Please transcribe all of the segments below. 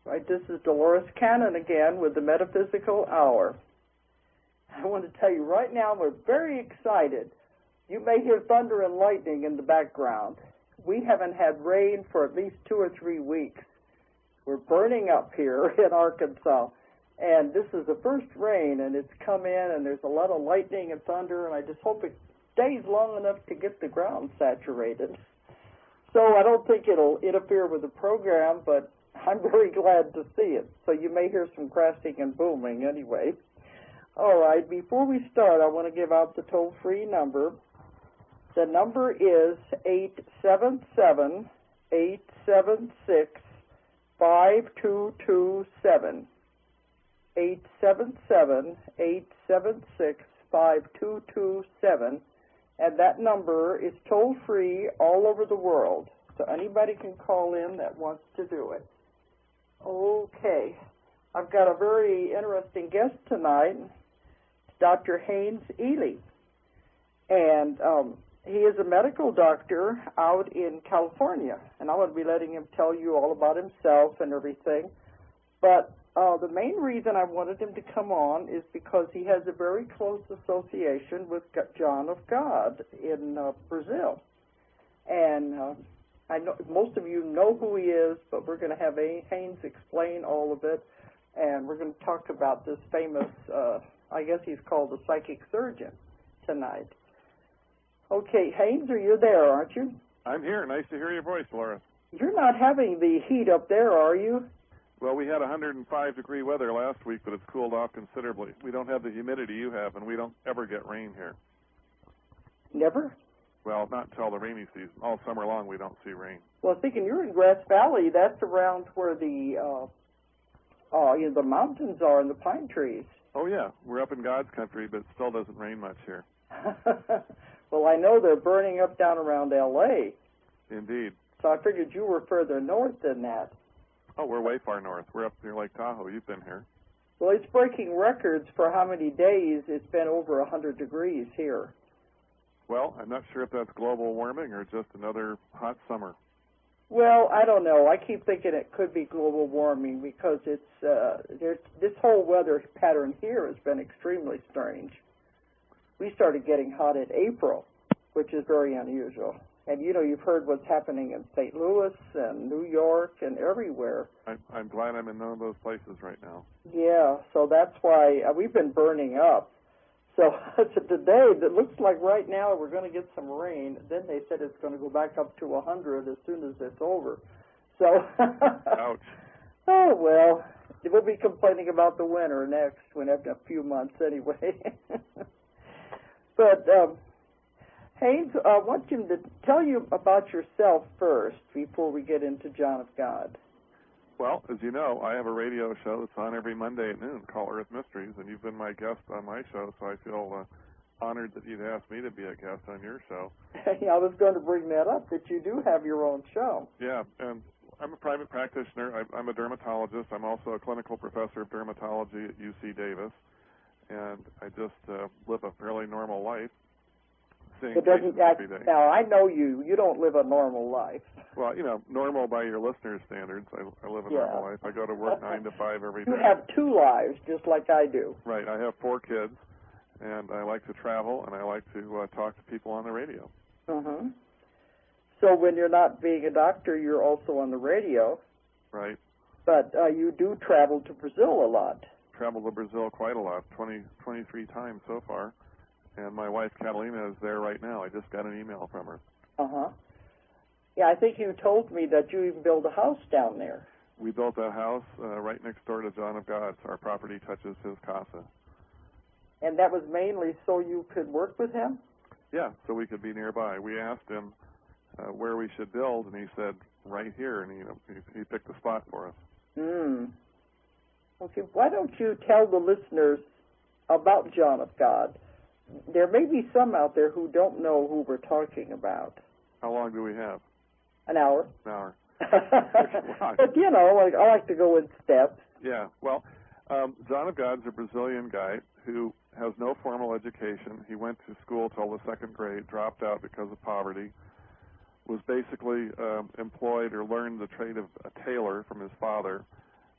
Right, this is Dolores Cannon again with the Metaphysical Hour. I want to tell you right now we're very excited. You may hear thunder and lightning in the background. We haven't had rain for at least 2 or 3 weeks. We're burning up here in Arkansas. And this is the first rain, and it's come in, and there's a lot of lightning and thunder, and I just hope it stays long enough to get the ground saturated. So I don't think it'll interfere with the program, but I'm very glad to see it. So you may hear some crashing and booming anyway. All right, before we start, I want to give out the toll-free number. The number is 877-876-5227. 877-876-5227. And that number is toll-free all over the world. So anybody can call in that wants to do it. Okay. I've got a very interesting guest tonight, Dr. Haynes Ely. And he is a medical doctor out in California. And I'm going to be letting him tell you all about himself and everything. But the main reason I wanted him to come on is because he has a very close association with John of God in Brazil. And I know most of you know who he is, but we're going to have Haynes explain all of it. And we're going to talk about this famous, I guess he's called the psychic surgeon tonight. Okay, Haynes, are you there, aren't you? I'm here. Nice to hear your voice, Laura. You're not having the heat up there, are you? Well, we had 105-degree weather last week, but it's cooled off considerably. We don't have the humidity you have, and we don't ever get rain here. Never? Well, not until the rainy season. All summer long, we don't see rain. Well, thinking you're in Grass Valley, that's around where the the mountains are and the pine trees. Oh, yeah. We're up in God's country, but it still doesn't rain much here. Well, I know they're burning up down around L.A. Indeed. So I figured you were further north than that. Oh, we're way far north. We're up near Lake Tahoe. You've been here. Well, it's breaking records for how many days it's been over 100 degrees here. Well, I'm not sure if that's global warming or just another hot summer. Well, I don't know. I keep thinking it could be global warming because it's this whole weather pattern here has been extremely strange. We started getting hot in April, which is very unusual. And, you know, you've heard what's happening in St. Louis and New York and everywhere. I'm glad I'm in none of those places right now. Yeah, so that's why we've been burning up. So today, it looks like right now we're going to get some rain. Then they said it's going to go back up to 100 as soon as it's over. So, ouch. Oh, well, we'll be complaining about the winter next, after a few months anyway. But, Haynes, I want you to tell you about yourself first before we get into John of God. Well, as you know, I have a radio show that's on every Monday at noon called Earth Mysteries, and you've been my guest on my show, so I feel honored that you'd asked me to be a guest on your show. I was going to bring that up, that you do have your own show. Yeah, and I'm a private practitioner. I'm a dermatologist. I'm also a clinical professor of dermatology at UC Davis, and I just live a fairly normal life. It doesn't. Now, I know you. You don't live a normal life. Well, you know, normal by your listeners' standards. I live a normal life. I go to work 9 to 5 every day. You have 2 lives, just like I do. Right. I have 4 kids, and I like to travel, and I like to talk to people on the radio. Uh-huh. So when you're not being a doctor, you're also on the radio. Right. But you do travel to Brazil a lot. Travel to Brazil quite a lot, 23 times so far. And my wife, Catalina, is there right now. I just got an email from her. Uh-huh. Yeah, I think you told me that you even built a house down there. We built a house right next door to John of God. Our property touches his casa. And that was mainly so you could work with him? Yeah, so we could be nearby. We asked him where we should build, and he said, right here, and he picked the spot for us. Okay, why don't you tell the listeners about John of God? There may be some out there who don't know who we're talking about. How long do we have? An hour. An hour. But, you know, I like to go in steps. Yeah, well, John of God's a Brazilian guy who has no formal education. He went to school till the 2nd grade, dropped out because of poverty, was basically employed or learned the trade of a tailor from his father,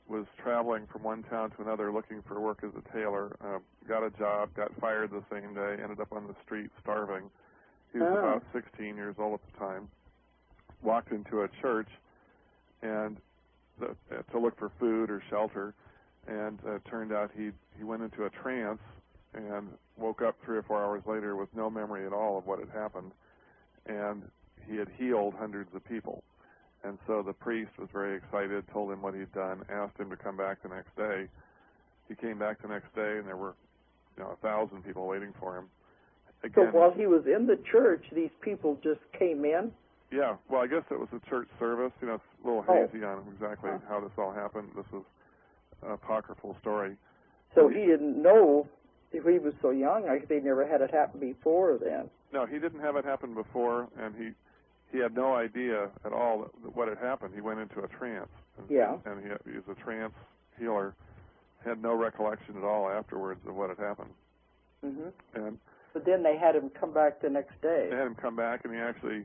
was traveling from one town to another looking for work as a tailor, got a job, got fired the same day, ended up on the street starving. He was about 16 years old at the time. Walked into a church and to look for food or shelter, and it turned out he went into a trance and woke up 3 or 4 hours later with no memory at all of what had happened, and he had healed hundreds of people. And so the priest was very excited, told him what he'd done, asked him to come back the next day. He came back the next day, and there were 1,000 people waiting for him. Again, so while he was in the church, these people just came in? Yeah, well, I guess it was a church service. It's a little hazy on exactly how this all happened. This was an apocryphal story. So he didn't know, if he was so young, they never had it happen before then. No, he didn't have it happen before, and he had no idea at all what had happened. He went into a trance. And he was a trance healer, had no recollection at all afterwards of what had happened. Mm-hmm. And but then they had him come back the next day. They had him come back, and he actually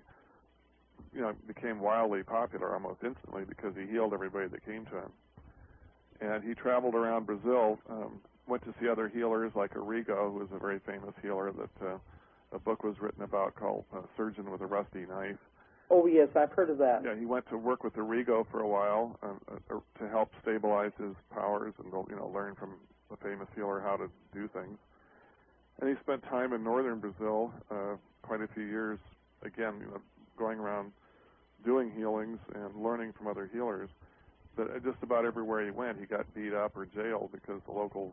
became wildly popular almost instantly because he healed everybody that came to him. And he traveled around Brazil, went to see other healers like Arrigo, who was a very famous healer that a book was written about called Surgeon with a Rusty Knife. Oh, yes, I've heard of that. Yeah, he went to work with Arrigo for a while to help stabilize his powers and learn from the famous healer how to do things. And he spent time in northern Brazil, quite a few years, again, going around doing healings and learning from other healers. But just about everywhere he went, he got beat up or jailed because the local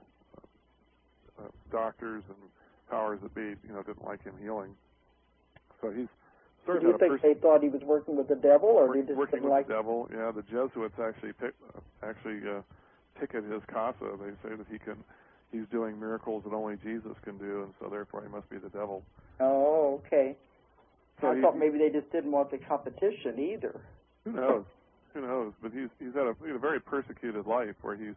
doctors and powers that be, didn't like him healing. So he's sort Do you of think they thought he was working with the devil, or they just working didn't with like the devil? Yeah, the Jesuits actually ticket his casa. They say that he's doing miracles that only Jesus can do, and so therefore he must be the devil. Oh, okay. So I thought maybe they just didn't want the competition either. Who knows? Who knows? But he's had a very persecuted life where he's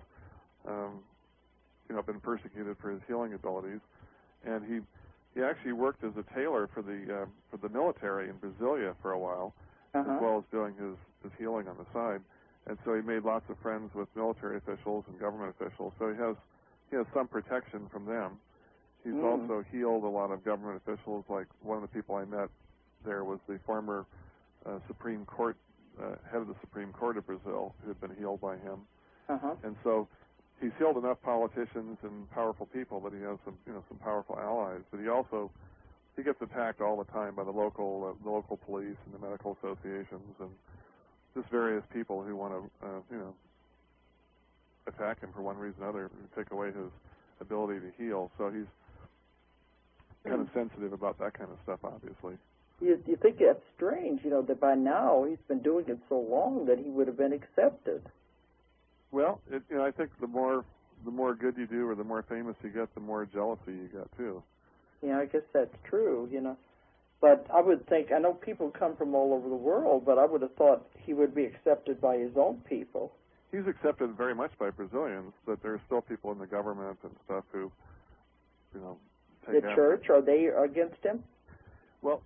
been persecuted for his healing abilities, and he actually worked as a tailor for the military in Brasilia for a while, as well as doing his healing on the side. And so he made lots of friends with military officials and government officials. So he has some protection from them. He's also healed a lot of government officials. Like one of the people I met there was the former Supreme Court head of the Supreme Court of Brazil, who had been healed by him. And so he's healed enough politicians and powerful people that he has some powerful allies. But he gets attacked all the time by the local police and the medical associations and just various people who want to attack him for one reason or another and take away his ability to heal. So he's kind of sensitive about that kind of stuff, obviously. You think that's strange, that by now he's been doing it so long that he would have been accepted. Well, I think the more good you do or the more famous you get, the more jealousy you get, too. Yeah, I guess that's true, But I would think, I know people come from all over the world, but I would have thought he would be accepted by his own people. He's accepted very much by Brazilians, but there are still people in the government and stuff who, take the church, are they against him? Well,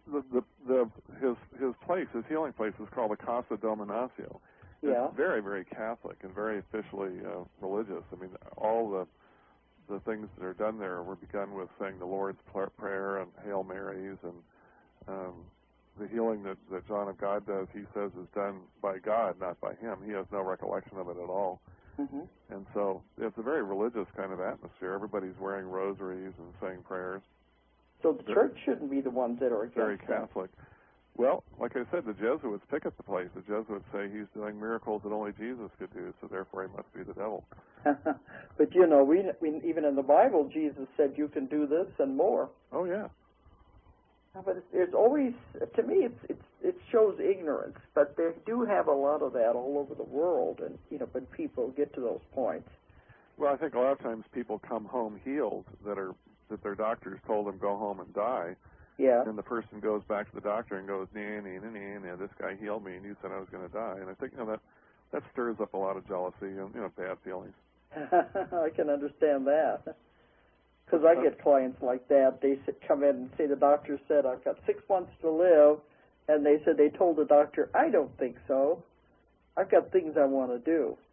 his place, his healing place, is called the Casa del Ignacio. Yeah. It's very, very Catholic and very officially religious. I mean, all the things that are done there were begun with saying the Lord's Prayer and Hail Marys, and the healing that John of God does, he says, is done by God, not by him. He has no recollection of it at all. And so it's a very religious kind of atmosphere. Everybody's wearing rosaries and saying prayers. So the church shouldn't be the ones that are against very Catholic. Well, like I said, the Jesuits picket the place. The Jesuits say he's doing miracles that only Jesus could do, so therefore he must be the devil. But we even in the Bible, Jesus said you can do this and more. Oh yeah. But there's always, to me, it shows ignorance. But they do have a lot of that all over the world, and when people get to those points. Well, I think a lot of times people come home healed that their doctors told them go home and die. Yeah. And the person goes back to the doctor and goes, nah, this guy healed me, and you said I was going to die. And I think that stirs up a lot of jealousy and bad feelings. I can understand that. Because I get clients like that. They come in and say the doctor said I've got 6 months to live, and they said they told the doctor, I don't think so. I've got things I want to do.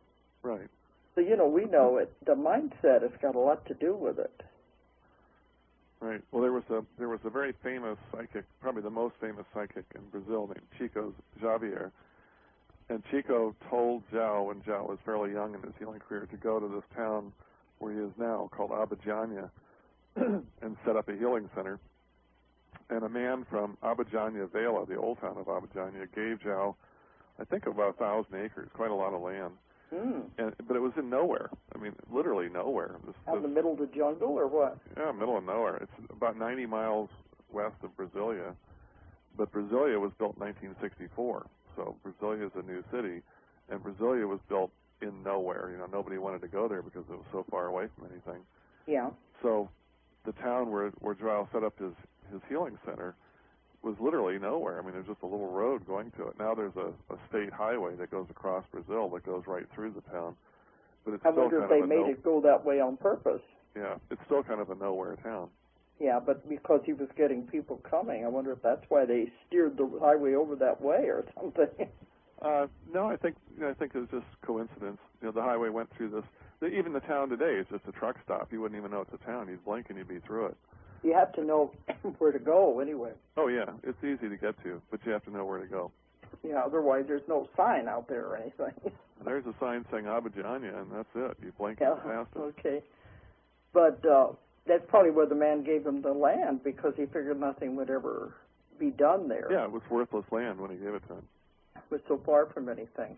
Right. So, we know it. The mindset has got a lot to do with it. Right. Well, there was a very famous psychic, probably the most famous psychic in Brazil, named Chico Xavier. And Chico told João, when João was fairly young in his healing career, to go to this town where he is now, called Abadiânia, and set up a healing center. And a man from Abadiânia Vila, the old town of Abadiânia, gave João, I think, about 1,000 acres, quite a lot of land. But it was in nowhere. I mean, literally nowhere. Out in the middle of the jungle, or what? Yeah, middle of nowhere. It's about 90 miles west of Brasilia. But Brasilia was built in 1964. So Brasilia is a new city. And Brasilia was built in nowhere. Nobody wanted to go there because it was so far away from anything. Yeah. So the town where João set up his healing center was literally nowhere. I mean, there's just a little road going to it. Now there's a state highway that goes across Brazil that goes right through the town. But it's I wonder if they made it go that way on purpose. Yeah, it's still kind of a nowhere town. Yeah, but because he was getting people coming, I wonder if that's why they steered the highway over that way or something. No, I think it was just coincidence. The highway went through this. Even the town today is just a truck stop. You wouldn't even know it's a town. You'd blink and you'd be through it. You have to know where to go anyway. Oh, yeah. It's easy to get to, but you have to know where to go. Yeah, otherwise there's no sign out there or anything. There's a sign saying Abadiânia, and that's it. You blink and past it. Okay. But that's probably where the man gave him the land, because he figured nothing would ever be done there. Yeah, it was worthless land when he gave it to him. It was so far from anything.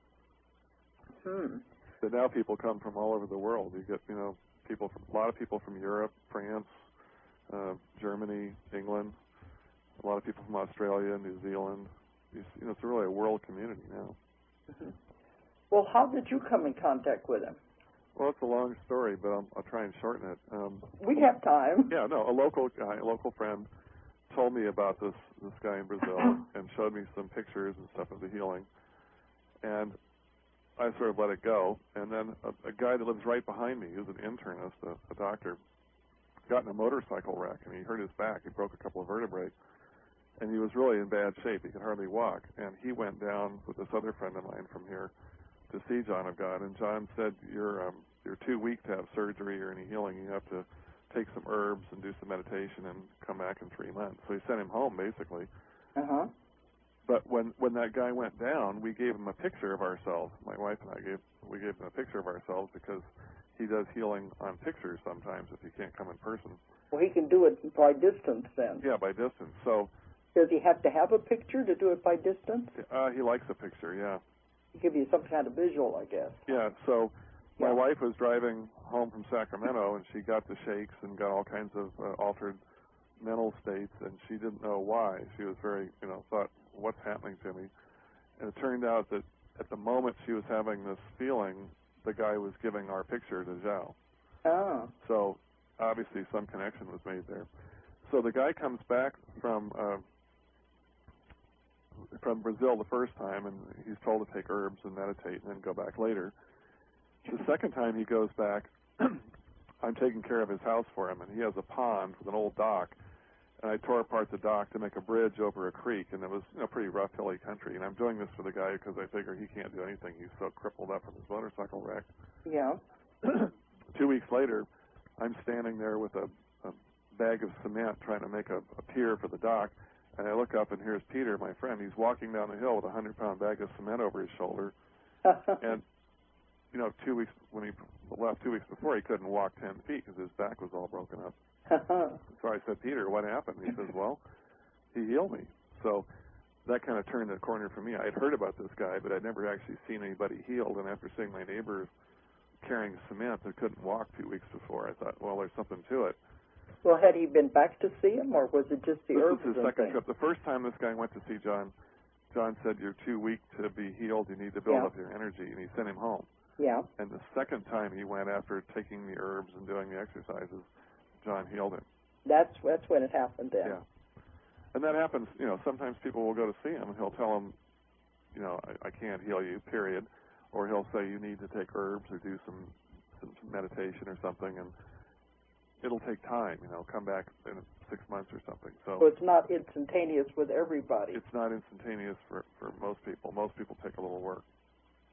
But now people come from all over the world. You get, a lot of people from Europe, France, Germany, England, a lot of people from Australia, New Zealand. It's really a world community now. Well, how did you come in contact with him? Well, it's a long story, but I'll try and shorten it. We have time. Yeah, no, a local friend told me about this guy in Brazil and showed me some pictures and stuff of the healing. And I sort of let it go. And then a guy that lives right behind me, who's an internist, a doctor, got in a motorcycle wreck, and he hurt his back. He broke a couple of vertebrae, and he was really in bad shape. He could hardly walk. And he went down with this other friend of mine from here to see John of God. And John said, you're too weak to have surgery or any healing. You have to take some herbs and do some meditation and come back in 3 months. So he sent him home, basically. But when that guy went down, we gave him a picture of ourselves. My wife and I gave him a picture of ourselves, because he does healing on pictures sometimes if he can't come in person. Well, he can do it by distance then. Yeah, by distance. So does he have to have a picture to do it by distance? He likes a picture, yeah. Give you some kind of visual, I guess. Yeah, so my wife was driving home from Sacramento, and she got the shakes and got all kinds of altered mental states, and she didn't know why. She was very, thought, what's happening to me? And it turned out that at the moment she was having this feeling, the guy was giving our picture to João. Oh. So obviously some connection was made there. So the guy comes back from Brazil the first time, and he's told to take herbs and meditate and then go back later. The second time he goes back, I'm taking care of his house for him, and he has a pond with an old dock, and I tore apart the dock to make a bridge over a creek, and it was pretty rough, hilly country. And I'm doing this for the guy because I figure he can't do anything. He's so crippled up from his motorcycle wreck. Yeah. 2 weeks later, I'm standing there with a bag of cement trying to make a pier for the dock, and I look up, and here's Peter, my friend. He's walking down the hill with a 100-pound bag of cement over his shoulder. And 2 weeks when he left 2 weeks before, he couldn't walk 10 feet because his back was all broken up. So I said, Peter, what happened? He says, well, he healed me. So that kind of turned the corner for me. I had heard about this guy, but I'd never actually seen anybody healed. And after seeing my neighbor carrying cement that couldn't walk 2 weeks before, I thought, well, there's something to it. Well, had he been back to see him, or was it just the herbs? This is his second trip. The first time this guy went to see John, John said, you're too weak to be healed. You need to build up your energy. And he sent him home. Yeah. And the second time he went, after taking the herbs and doing the exercises, John healed him. That's when it happened then. Yeah. And that happens, sometimes people will go to see him and he'll tell them, I can't heal you, period. Or he'll say you need to take herbs or do some meditation or something, and it'll take time, come back in 6 months or something. So it's not instantaneous with everybody. It's not instantaneous for most people. Most people take a little work.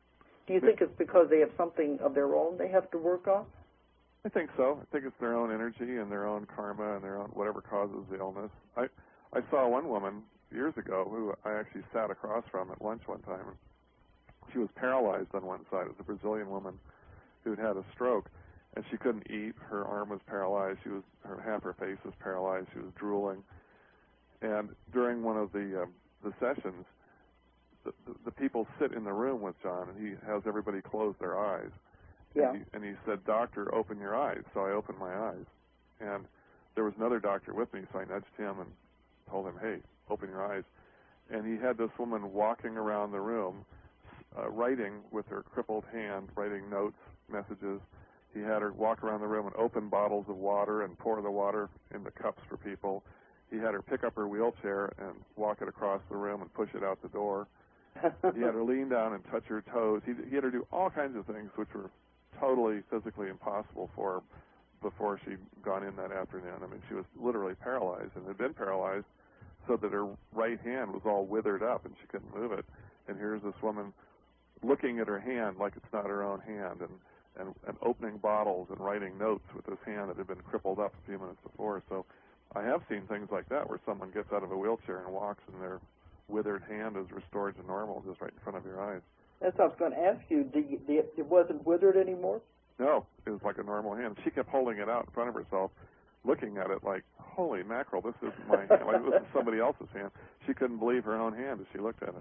Do you think it's because they have something of their own they have to work on? I think so. I think it's their own energy and their own karma and their own whatever causes the illness. I saw one woman years ago who I actually sat across from at lunch one time. She was paralyzed on one side. It was a Brazilian woman who'd had a stroke, and she couldn't eat. Her arm was paralyzed. Half her face was paralyzed. She was drooling. And during one of the sessions, the people sit in the room with John, and he has everybody close their eyes. Yeah. And he said, "Doctor, open your eyes." So I opened my eyes. And there was another doctor with me, so I nudged him and told him, "Hey, open your eyes." And he had this woman walking around the room, writing with her crippled hand, writing notes, messages. He had her walk around the room and open bottles of water and pour the water into cups for people. He had her pick up her wheelchair and walk it across the room and push it out the door. He had her lean down and touch her toes. He had her do all kinds of things which were totally physically impossible for her before she'd gone in that afternoon. I mean, she was literally paralyzed and had been paralyzed so that her right hand was all withered up and she couldn't move it. And here's this woman looking at her hand like it's not her own hand and opening bottles and writing notes with this hand that had been crippled up a few minutes before. So I have seen things like that where someone gets out of a wheelchair and walks and their withered hand is restored to normal just right in front of your eyes. That's what I was going to ask you. It wasn't withered anymore? No, it was like a normal hand. She kept holding it out in front of herself, looking at it like, holy mackerel, this isn't my hand. Like, this is somebody else's hand. She couldn't believe her own hand as she looked at it.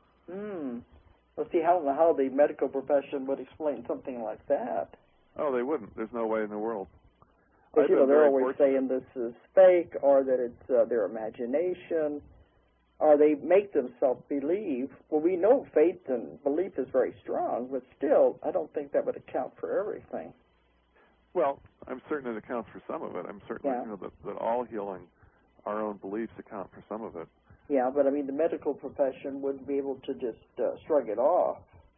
Well, see, I don't know how the medical profession would explain something like that. Oh, they wouldn't. There's no way in the world. Because, they're always saying this is fake or that it's their imagination, or they make themselves believe. Well, we know faith and belief is very strong, but still, I don't think that would account for everything. Well, I'm certain it accounts for some of it. I'm certain that all healing, our own beliefs account for some of it. Yeah, but I mean, the medical profession wouldn't be able to just shrug it off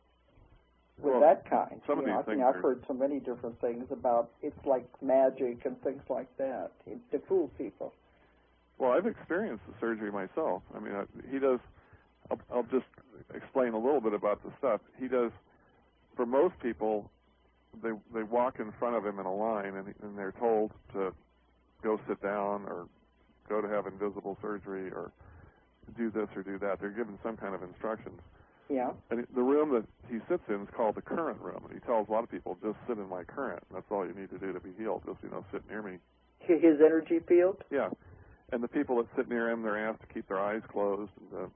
with that kind. Some of these things I've heard so many different things about it's like magic and things like that to fool people. Well, I've experienced the surgery myself. I mean, he does. I'll just explain a little bit about the stuff he does. For most people, they walk in front of him in a line, and they're told to go sit down or go to have invisible surgery or do this or do that. They're given some kind of instructions. Yeah. And the room that he sits in is called the current room. And he tells a lot of people, just sit in my current. That's all you need to do to be healed. Just, sit near me. His energy field? Yeah. And the people that sit near him, they're asked to keep their eyes closed. And,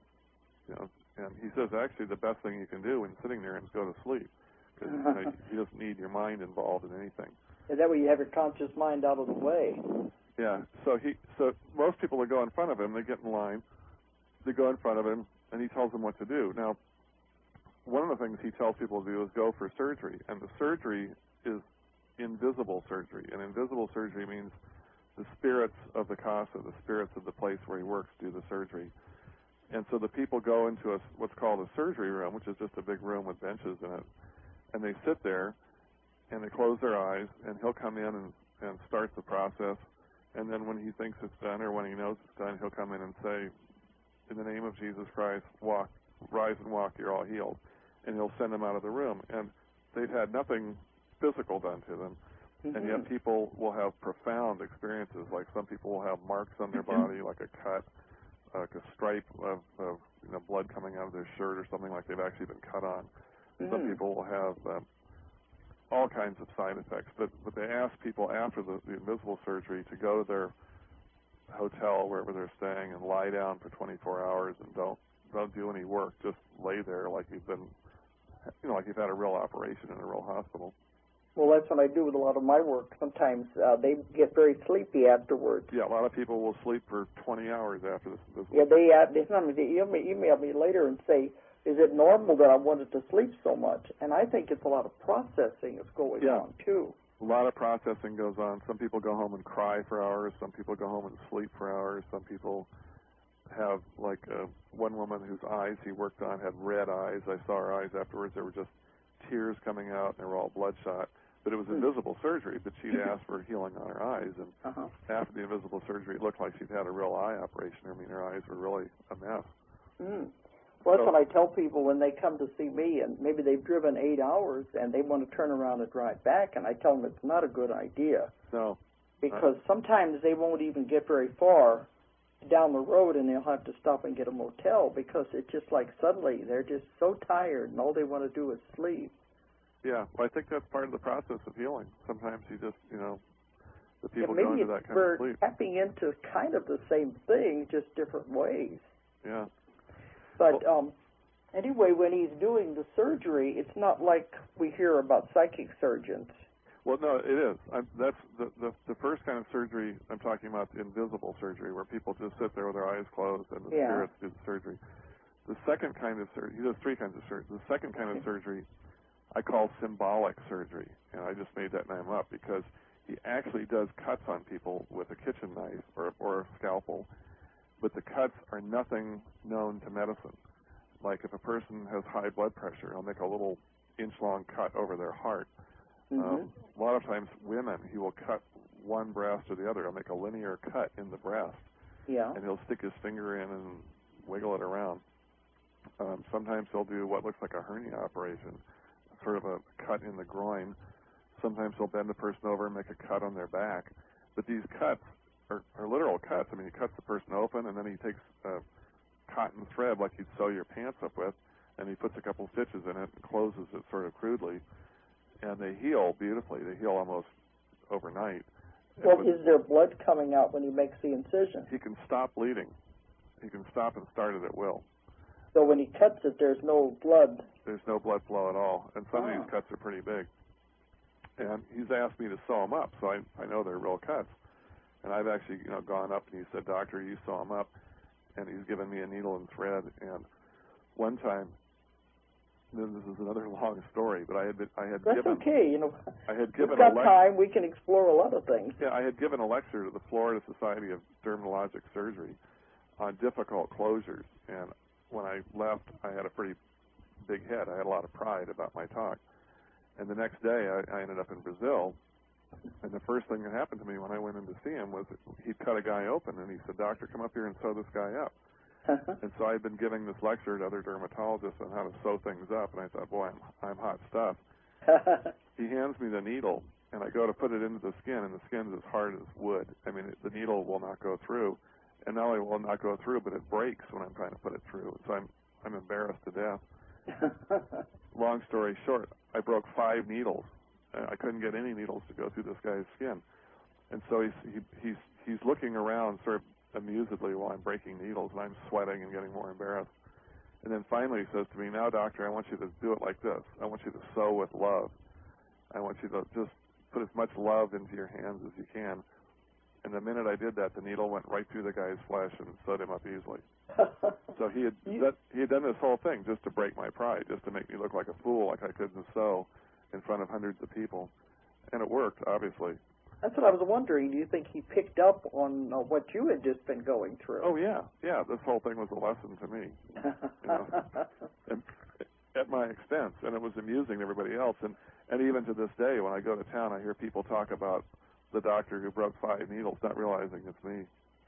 and he says, actually, the best thing you can do when sitting near him is go to sleep. Because he doesn't need your mind involved in anything. And that way you have your conscious mind out of the way. Yeah. So most people that go in front of him, they get in line. They go in front of him, and he tells them what to do. Now, one of the things he tells people to do is go for surgery, and the surgery is invisible surgery. And invisible surgery means the spirits of the casa, the spirits of the place where he works, do the surgery. And so the people go into what's called a surgery room, which is just a big room with benches in it, and they sit there, and they close their eyes, and he'll come in and start the process. And then when he thinks it's done or when he knows it's done, he'll come in and say, in the name of Jesus Christ, rise and walk, you're all healed. And he'll send them out of the room. And they've had nothing physical done to them. Mm-hmm. And yet people will have profound experiences. Like some people will have marks on their body, like a cut, like a stripe of blood coming out of their shirt or something like they've actually been cut on. Mm-hmm. Some people will have all kinds of side effects. But they ask people after the invisible surgery to go to their hotel, wherever they're staying, and lie down for 24 hours and don't do any work. Just lay there like you've been, like you've had a real operation in a real hospital. Well, that's what I do with a lot of my work. Sometimes they get very sleepy afterwards. Yeah, a lot of people will sleep for 20 hours after this invisible. Yeah, they email me later and say, is it normal that I wanted to sleep so much? And I think it's a lot of processing that's going on, too. A lot of processing goes on. Some people go home and cry for hours. Some people go home and sleep for hours. Some people have, like, one woman whose eyes he worked on had red eyes. I saw her eyes afterwards. There were just tears coming out, and they were all bloodshot. But it was invisible surgery, but she'd asked for healing on her eyes. And after the invisible surgery, it looked like she'd had a real eye operation. I mean, her eyes were really a mess. Well, that's what I tell people when they come to see me, and maybe they've driven 8 hours and they want to turn around and drive back, and I tell them it's not a good idea. No. Because sometimes they won't even get very far down the road, and they'll have to stop and get a motel because it's just like suddenly they're just so tired and all they want to do is sleep. Yeah, well, I think that's part of the process of healing. Sometimes you just, the people go into that kind of sleep. Maybe we're tapping into kind of the same thing, just different ways. Yeah. But anyway, when he's doing the surgery, it's not like we hear about psychic surgeons. Well, no, it is. That's the first kind of surgery I'm talking about, the invisible surgery, where people just sit there with their eyes closed and the spirits do the surgery. The second kind of surgery, he does 3 kinds of surgery. The second kind of surgery I call symbolic surgery, and I just made that name up because he actually does cuts on people with a kitchen knife or a scalpel, but the cuts are nothing known to medicine. Like if a person has high blood pressure, he'll make a little inch-long cut over their heart. A lot of times women, he will cut one breast or the other. He'll make a linear cut in the breast, and he'll stick his finger in and wiggle it around. Sometimes he'll do what looks like a hernia operation, sort of a cut in the groin. Sometimes he'll bend the person over and make a cut on their back. But these cuts are literal cuts. I mean, he cuts the person open, and then he takes a cotton thread like you'd sew your pants up with, and he puts a couple stitches in it and closes it sort of crudely. And they heal beautifully. They heal almost overnight. Well, is there blood coming out when he makes the incision? He can stop bleeding. He can stop and start it at will. So when he cuts it, there's no blood? There's no blood flow at all. And some of these cuts are pretty big. And he's asked me to sew them up, so I know they're real cuts. And I've actually gone up and he said, "Doctor, you sew them up." And he's given me a needle and thread. And one time, this is another long story, but I had That's given... okay, I had given we've got time, we can explore a lot of things. Yeah, I had given a lecture to the Florida Society of Dermatologic Surgery on difficult closures, and when I left, I had a pretty big head. I had a lot of pride about my talk. And the next day, I ended up in Brazil, and the first thing that happened to me when I went in to see him was he'd cut a guy open, and he said, "Doctor, come up here and sew this guy up." And so I'd been giving this lecture to other dermatologists on how to sew things up, and I thought, boy, I'm hot stuff. He hands me the needle, and I go to put it into the skin, and the skin's as hard as wood. I mean, the needle will not go through, and not only will it not go through, but it breaks when I'm trying to put it through. So I'm embarrassed to death. Long story short, I broke 5 needles. I couldn't get any needles to go through this guy's skin, and so he's looking around sort of amusedly while I'm breaking needles, and I'm sweating and getting more embarrassed. And then finally he says to me, "Now, doctor, I want you to do it like this. I want you to sew with love. I want you to just put as much love into your hands as you can." And the minute I did that, the needle went right through the guy's flesh and sewed him up easily. So he had done this whole thing just to break my pride, just to make me look like a fool, like I couldn't sew in front of hundreds of people. And it worked, obviously. That's what I was wondering. Do you think he picked up on what you had just been going through? Oh, yeah. Yeah, this whole thing was a lesson to me. And at my expense, and it was amusing to everybody else. And even to this day, when I go to town, I hear people talk about the doctor who broke 5 needles, not realizing it's me.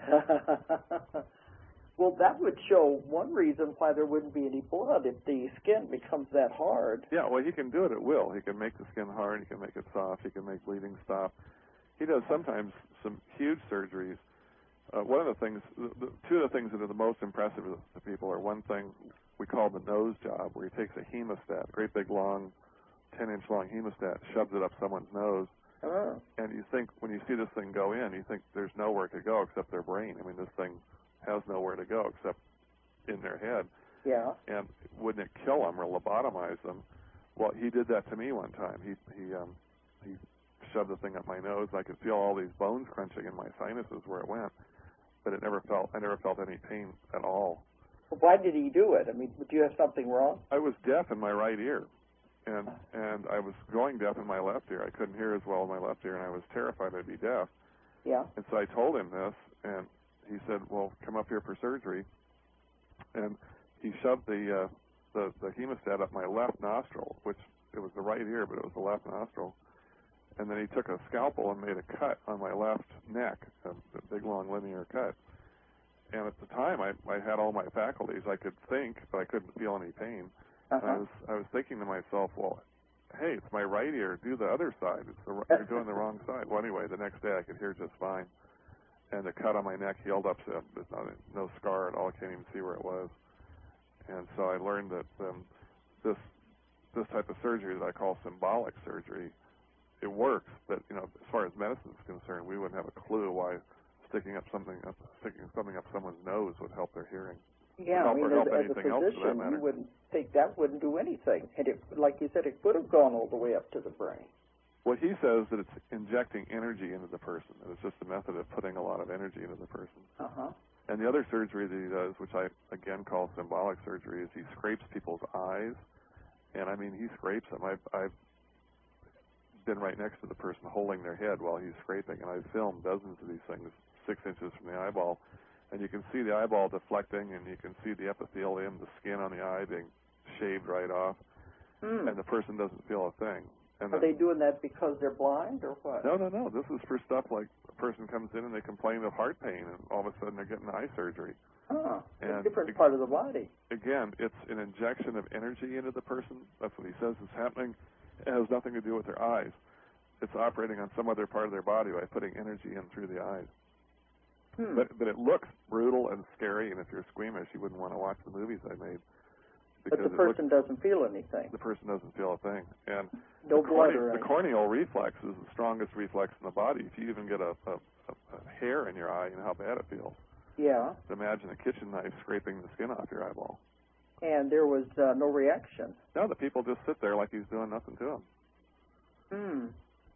Well, that would show one reason why there wouldn't be any blood if the skin becomes that hard. Yeah, well, he can do it at will. He can make the skin hard. He can make it soft. He can make bleeding stop. He does sometimes some huge surgeries. One of the things, 2 of the things that are the most impressive to people are one thing we call the nose job, where he takes a hemostat, a great big long, 10-inch long hemostat, shoves it up someone's nose. And you think, when you see this thing go in, you think there's nowhere to go except their brain. I mean, this thing has nowhere to go except in their head. Yeah. And wouldn't it kill them or lobotomize them? Well, he did that to me one time. He shoved the thing up my nose. I could feel all these bones crunching in my sinuses where it went, but I never felt any pain at all. Why did he do it? I mean, did you have something wrong? I was deaf in my right ear, and I was going deaf in my left ear. I couldn't hear as well in my left ear, and I was terrified I'd be deaf. Yeah. And so I told him this, and he said, "Well, come up here for surgery." And he shoved the hemostat up my left nostril, which it was the right ear, but it was the left nostril. And then he took a scalpel and made a cut on my left neck, a big, long, linear cut. And at the time, I had all my faculties. I could think, but I couldn't feel any pain. And I was thinking to myself, well, hey, it's my right ear. Do the other side. You're doing the wrong side. Well, anyway, the next day I could hear just fine. And the cut on my neck healed up. So there's no scar at all. I can't even see where it was. And so I learned that this type of surgery that I call symbolic surgery, it works. But as far as medicine is concerned, we wouldn't have a clue why sticking something up someone's nose would help their hearing. Yeah, I mean, as a physician, you wouldn't think that wouldn't do anything. And like you said, it could have gone all the way up to the brain. Well, he says that it's injecting energy into the person. It's just a method of putting a lot of energy into the person. And the other surgery that he does, which I, again, call symbolic surgery, is he scrapes people's eyes. And, I mean, he scrapes them. I've been right next to the person holding their head while he's scraping, and I've filmed dozens of these things 6 inches from the eyeball. And you can see the eyeball deflecting, and you can see the epithelium, the skin on the eye being shaved right off, and the person doesn't feel a thing. And Are they doing that because they're blind or what? No. This is for stuff like a person comes in and they complain of heart pain, and all of a sudden they're getting eye surgery. A different part of the body. Again, it's an injection of energy into the person. That's what he says is happening. It has nothing to do with their eyes. It's operating on some other part of their body by putting energy in through the eyes. But it looks brutal and scary, and if you're squeamish, you wouldn't want to watch the movies I made. But the person doesn't feel anything. The person doesn't feel a thing. And no blood or the corneal reflex is the strongest reflex in the body. If you even get a hair in your eye, you know how bad it feels. Yeah. Imagine a kitchen knife scraping the skin off your eyeball. And there was no reaction. No, the people just sit there like he's doing nothing to them.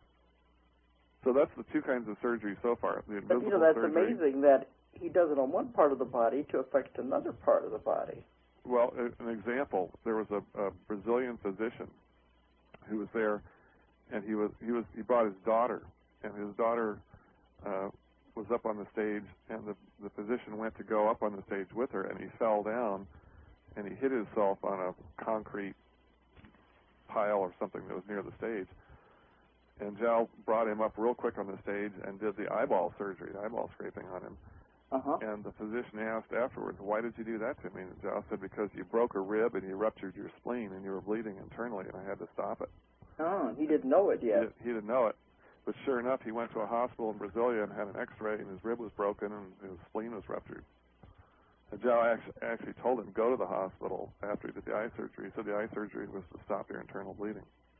So that's the two kinds of surgery so far. The invisible that's surgery. Amazing that he does it on one part of the body to affect another part of the body. Well, an example, there was a Brazilian physician who was there, and he brought his daughter, and his daughter was up on the stage, and the physician went to go up on the stage with her, and he fell down, and he hit himself on a concrete pile or something that was near the stage. And Zhao brought him up real quick on the stage and did the eyeball surgery, the eyeball scraping on him. And the physician asked afterwards, why did you do that to me? And Zhao said, because you broke a rib and you ruptured your spleen and you were bleeding internally, and I had to stop it. He didn't know it yet. He didn't know it. But sure enough, he went to a hospital in Brasilia and had an x-ray, and his rib was broken and his spleen was ruptured. And Zhao actually told him, go to the hospital after he did the eye surgery. He said the eye surgery was to stop your internal bleeding.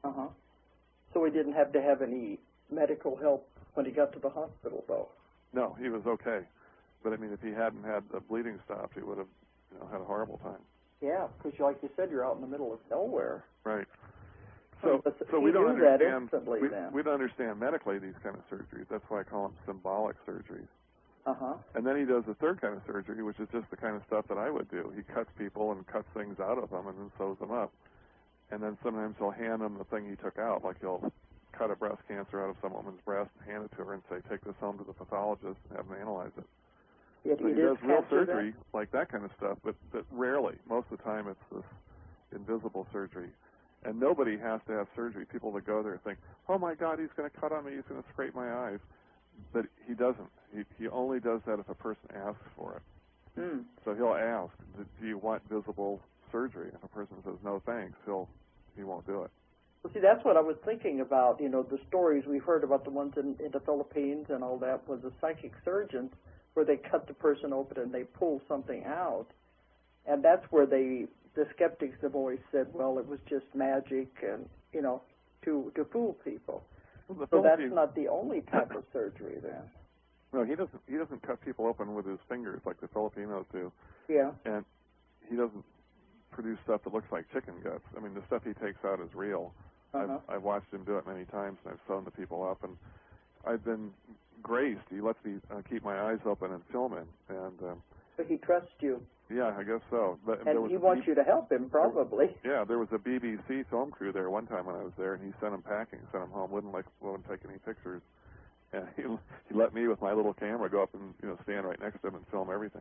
So he didn't have to have any medical help when he got to the hospital, though? No, he was okay. But, I mean, if he hadn't had the bleeding stopped, he would have had a horrible time. Yeah, because, like you said, you're out in the middle of nowhere. Right. So we don't understand. We don't understand medically these kind of surgeries. That's why I call them symbolic surgeries. And then he does the third kind of surgery, which is just the kind of stuff that I would do. He cuts people and cuts things out of them and then sews them up. And then sometimes he'll hand them the thing he took out, like he'll cut a breast cancer out of some woman's breast and hand it to her and say, take this home to the pathologist and have him analyze it. So he does real surgery, like that kind of stuff, but rarely. Most of the time it's this invisible surgery. And nobody has to have surgery. People that go there think, oh, my God, he's going to cut on me, he's going to scrape my eyes. But he doesn't. He only does that if a person asks for it. So he'll ask, do you want visible surgery? If a person says, no, thanks, he won't do it. Well, see, that's what I was thinking about. The stories we've heard about, the ones in the Philippines and all that, was the psychic surgeons where they cut the person open and they pull something out. And that's where the skeptics have always said, well, it was just magic and, to fool people. Well, so that's not the only type of surgery then. No, he doesn't cut people open with his fingers like the Filipinos do. Yeah. And he doesn't produce stuff that looks like chicken guts. I mean, the stuff he takes out is real. I've watched him do it many times, and I've sewn the people up, and I've been graced. He lets me keep my eyes open and film him. And so he trusts you. Yeah, I guess so. And he wants you to help him, probably. Yeah, there was a BBC film crew there one time when I was there, and he sent them packing, sent them home, wouldn't take any pictures. And he let me with my little camera go up and stand right next to him and film everything.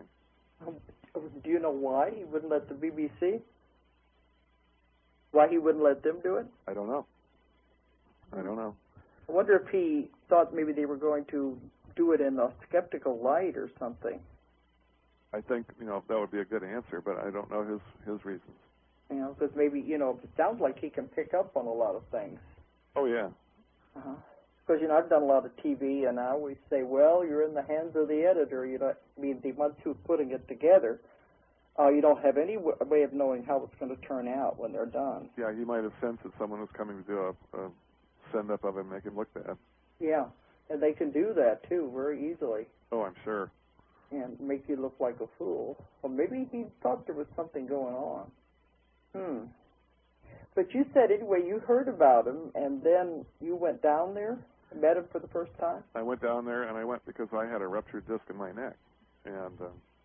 Do you know why he wouldn't let the BBC? Why he wouldn't let them do it? I don't know. I wonder if he thought maybe they were going to do it in a skeptical light or something. I think, that would be a good answer, but I don't know his reasons. Because maybe, it sounds like he can pick up on a lot of things. Oh, yeah. Because, I've done a lot of TV, and I always say, well, you're in the hands of the editor. The ones who's putting it together. You don't have any way of knowing how it's going to turn out when they're done. Yeah, he might have sensed that someone was coming to do a send-up of him, make him look bad. Yeah, and they can do that, too, very easily. Oh, I'm sure. And make you look like a fool. Or maybe he thought there was something going on. But you said, anyway, you heard about him, and then you went down there and met him for the first time? I went down there, and I went because I had a ruptured disc in my neck. And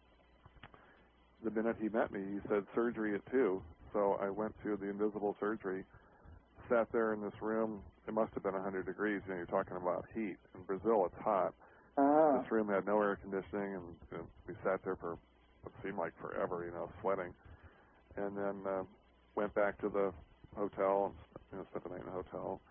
the minute he met me, he said surgery at 2. So I went to the invisible surgery, sat there in this room. It must have been 100 degrees. You're talking about heat. In Brazil, it's hot. This room had no air conditioning, and we sat there for what seemed like forever, sweating. And then went back to the hotel and spent the night in the hotel.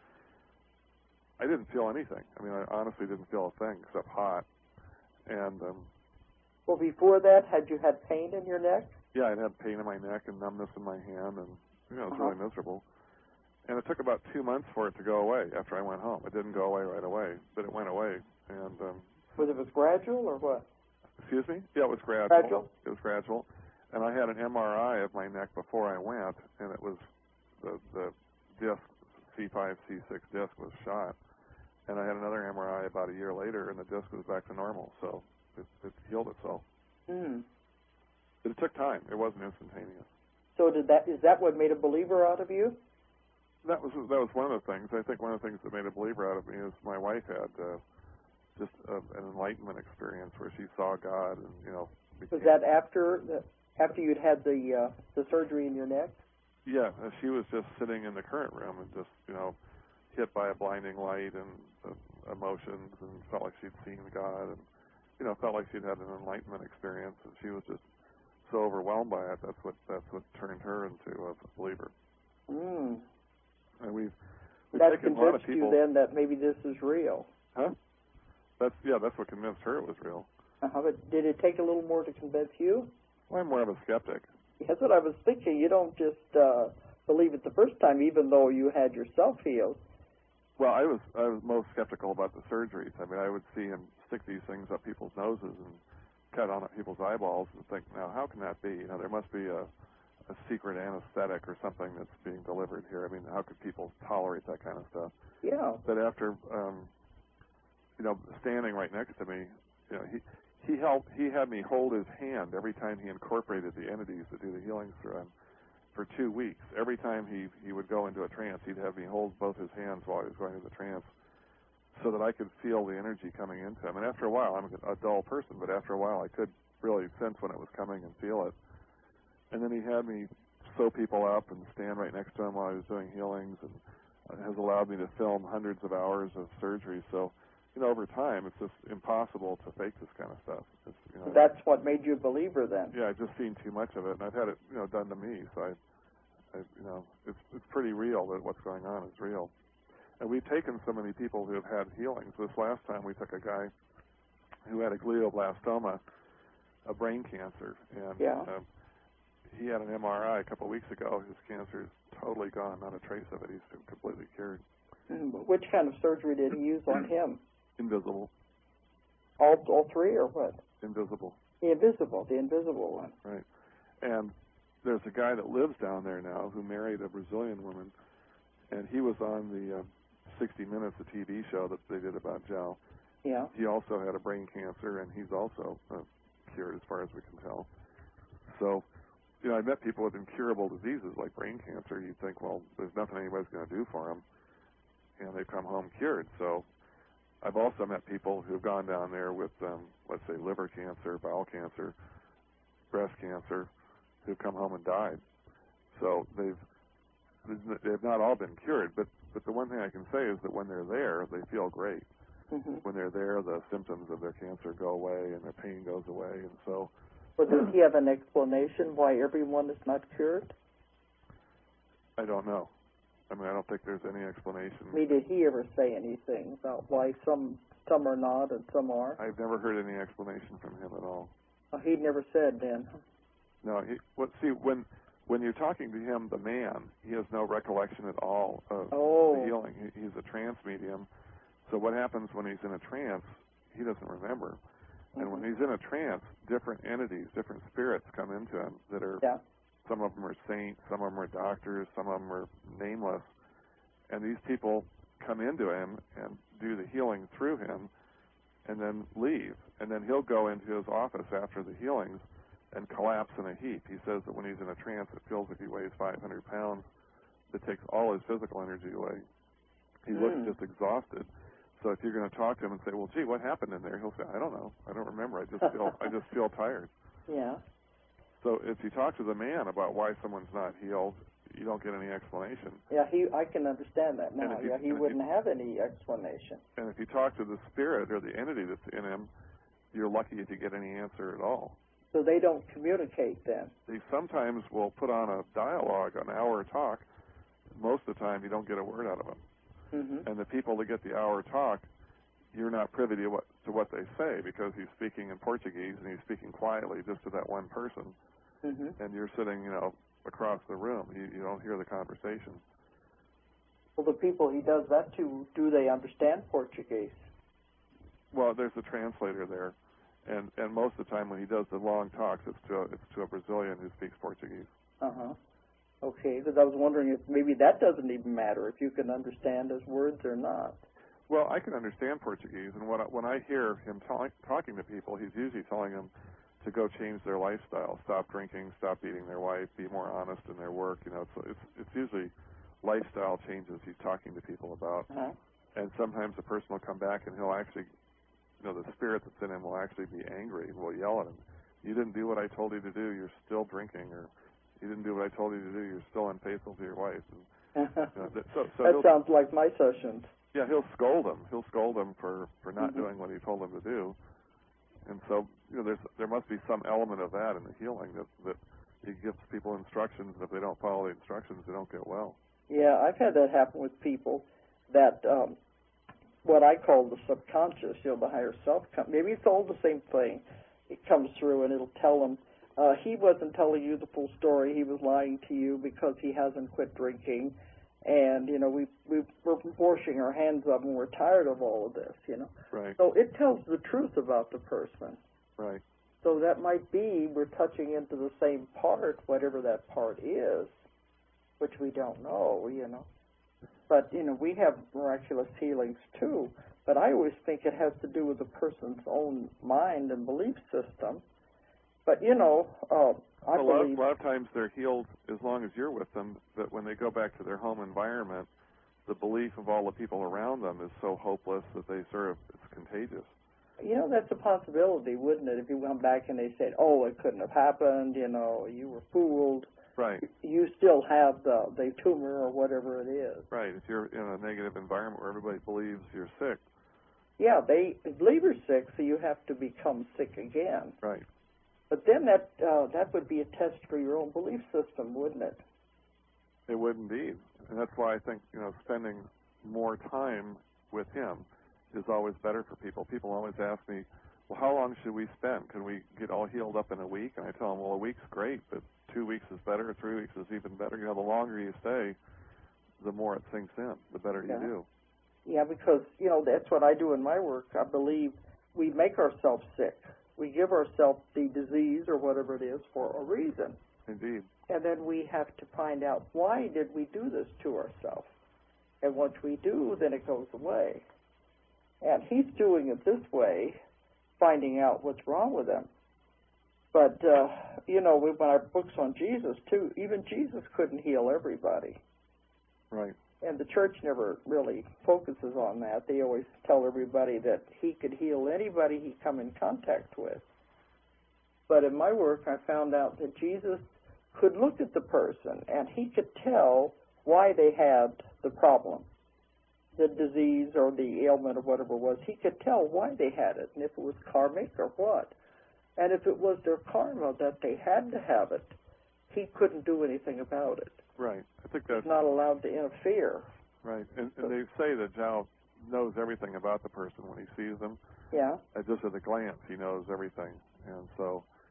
I didn't feel anything. I mean, I honestly didn't feel a thing except hot. And well, before that, had you had pain in your neck? Yeah, I'd had pain in my neck and numbness in my hand, and it was really miserable. And it took about 2 months for it to go away after I went home. It didn't go away right away, but it went away. And was it gradual or what? Excuse me? Yeah, it was gradual. Gradual? It was gradual. And I had an MRI of my neck before I went, and it was the disc, C5, C6 disc was shot. And I had another MRI about a year later, and the disc was back to normal. So it healed itself. But it took time. It wasn't instantaneous. So is that what made a believer out of you? That was one of the things. I think one of the things that made a believer out of me is my wife had just an enlightenment experience where she saw God, and was that after you'd had the surgery in your neck? Yeah, she was just sitting in the current room and just hit by a blinding light and emotions, and felt like she'd seen God, and felt like she'd had an enlightenment experience, and she was just so overwhelmed by it. That's what turned her into a believer. And we've that taken a lot of people. You then that maybe this is real. Huh? That's what convinced her it was real. But did it take a little more to convince you? Well, I'm more of a skeptic. That's what I was thinking. You don't just believe it the first time, even though you had yourself healed. Well, I was most skeptical about the surgeries. I mean, I would see him stick these things up people's noses and cut on at people's eyeballs and think, now, how can that be? There must be a secret anesthetic or something that's being delivered here. I mean, how could people tolerate that kind of stuff? Yeah. But after, standing right next to me, he had me hold his hand every time he incorporated the entities that do the healings through him for 2 weeks. Every time he would go into a trance, he'd have me hold both his hands while he was going into the trance so that I could feel the energy coming into him. And after a while, I'm a dull person, but after a while I could really sense when it was coming and feel it. And then he had me sew people up and stand right next to him while I was doing healings, and has allowed me to film hundreds of hours of surgery. So, over time, it's just impossible to fake this kind of stuff. That's what made you a believer then? Yeah, I've just seen too much of it, and I've had it, done to me. So it's pretty real that what's going on is real. And we've taken so many people who have had healings. This last time we took a guy who had a glioblastoma, a brain cancer, and he had an MRI a couple of weeks ago. His cancer is totally gone, not a trace of it. He's been completely cured. Which kind of surgery did he use on him? Invisible. All three, or what? Invisible. The invisible one. Right. And there's a guy that lives down there now who married a Brazilian woman, and he was on the 60 Minutes, the TV show that they did about Joe. Yeah. He also had a brain cancer, and he's also cured as far as we can tell. So, I met people with incurable diseases like brain cancer. You'd think, well, there's nothing anybody's going to do for them, and they've come home cured. So I've also met people who've gone down there with, let's say, liver cancer, bowel cancer, breast cancer, who've come home and died. So they've not all been cured, but the one thing I can say is that when they're there, they feel great. When they're there, the symptoms of their cancer go away and their pain goes away, and so. But does he have an explanation why everyone is not cured? I don't know. I mean, I don't think there's any explanation. Did he ever say anything about why some are not and some are? I've never heard any explanation from him at all. Oh, he never said then. No, see, when you're talking to him, the man, he has no recollection at all of the healing. He's a trance medium. So what happens when he's in a trance, he doesn't remember. And when he's in a trance, different entities, different spirits come into him that are, some of them are saints, some of them are doctors, some of them are nameless. And these people come into him and do the healing through him and then leave. And then he'll go into his office after the healings and collapse in a heap. He says that when he's in a trance, it feels like he weighs 500 pounds. It takes all his physical energy away. He looks just exhausted. So if you're going to talk to him and say, "Well, gee, what happened in there?" He'll say, "I don't know. I don't remember. I just feel tired." Yeah. So if you talk to the man about why someone's not healed, you don't get any explanation. Yeah, I can understand that now. He wouldn't have any explanation. And if you talk to the spirit or the entity that's in him, you're lucky if you get any answer at all. So they don't communicate then? They sometimes will put on a dialogue, an hour talk. Most of the time, you don't get a word out of them. And the people that get the hour talk, you're not privy to what they say, because he's speaking in Portuguese and he's speaking quietly just to that one person. And you're sitting, across the room. You don't hear the conversation. Well, the people he does that to, do they understand Portuguese? Well, there's a translator there, and most of the time when he does the long talks, it's to a Brazilian who speaks Portuguese. Okay, because I was wondering if maybe that doesn't even matter, if you can understand his words or not. Well, I can understand Portuguese, and when I hear him talking to people, he's usually telling them to go change their lifestyle, stop drinking, stop beating their wife, be more honest in their work. It's usually lifestyle changes he's talking to people about. And sometimes the person will come back and he'll actually, the spirit that's in him will actually be angry and will yell at him. "You didn't do what I told you to do. You're still drinking," or "You didn't do what I told you to do. You're still unfaithful to your wife." And, that sounds like my sessions. Yeah, he'll scold him. He'll scold him for not doing what he told him to do. And so, there must be some element of that in the healing, that he gives people instructions, and if they don't follow the instructions, they don't get well. Yeah, I've had that happen with people that, what I call the subconscious, the higher self, maybe it's all the same thing. It comes through and it'll tell them, he wasn't telling you the full story. He was lying to you because he hasn't quit drinking. And, we're washing our hands of him. We're tired of all of this, Right. So it tells the truth about the person. Right. So that might be we're touching into the same part, whatever that part is, which we don't know, But, we have miraculous healings, too. But I always think it has to do with the person's own mind and belief system. But, I believe... A lot of times they're healed as long as you're with them, but when they go back to their home environment, the belief of all the people around them is so hopeless that it's contagious. That's a possibility, wouldn't it? If you went back and they said, "Oh, it couldn't have happened, you were fooled." Right. You still have the tumor or whatever it is. Right. If you're in a negative environment where everybody believes you're sick. Yeah, they believe you're sick, so you have to become sick again. Right. But then that would be a test for your own belief system, wouldn't it? It would indeed. And that's why I think, spending more time with him is always better for people. People always ask me, "Well, how long should we spend? Can we get all healed up in a week?" And I tell them, "Well, a week's great, but 2 weeks is better, 3 weeks is even better." The longer you stay, the more it sinks in, the better you do. Yeah, because, that's what I do in my work. I believe we make ourselves sick. We give ourselves the disease or whatever it is for a reason. Indeed. And then we have to find out, why did we do this to ourselves? And once we do, then it goes away. And he's doing it this way, finding out what's wrong with him. But, when our books on Jesus, too, even Jesus couldn't heal everybody. Right. And the church never really focuses on that. They always tell everybody that he could heal anybody he come in contact with. But in my work, I found out that Jesus could look at the person, and he could tell why they had the problem, the disease or the ailment or whatever it was. He could tell why they had it, and if it was karmic or what. And if it was their karma that they had to have it, he couldn't do anything about it. Right. I think that's... He's not allowed to interfere. Right. And they say that Zhao knows everything about the person when he sees them. Yeah. Just at a glance, he knows everything. And so